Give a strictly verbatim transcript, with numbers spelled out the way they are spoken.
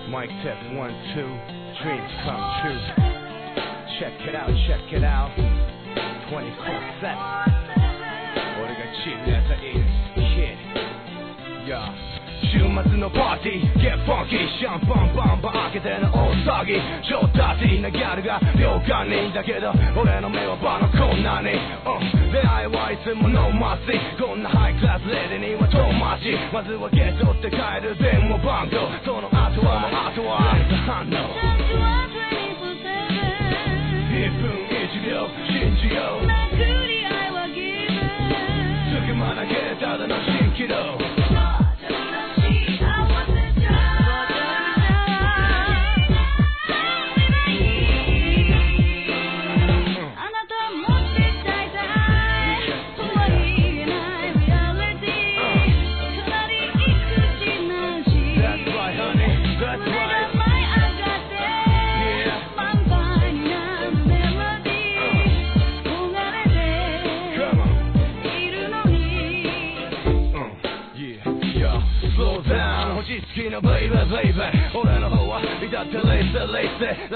Mic test one two, dreams come true. Check it out, check it out. twenty-four seven. 俺がチームやったいい Kid. Yeah. 週末のパーティー Get funky シャンパンバンバン開けての大騒ぎ超ダーティーなギャルが両側にだけど俺の目はバのこんなに、uh, 出会いはいつものマスこんなハイクラスレディには遠回しまずはゲットって帰る電話番号その後はもうあとは反応いっぷんいちびょう信じよう殴り合いはギブ隙間だけただの蜃気楼星付きのベイベーベイベー俺の方は至ってレイセレイセ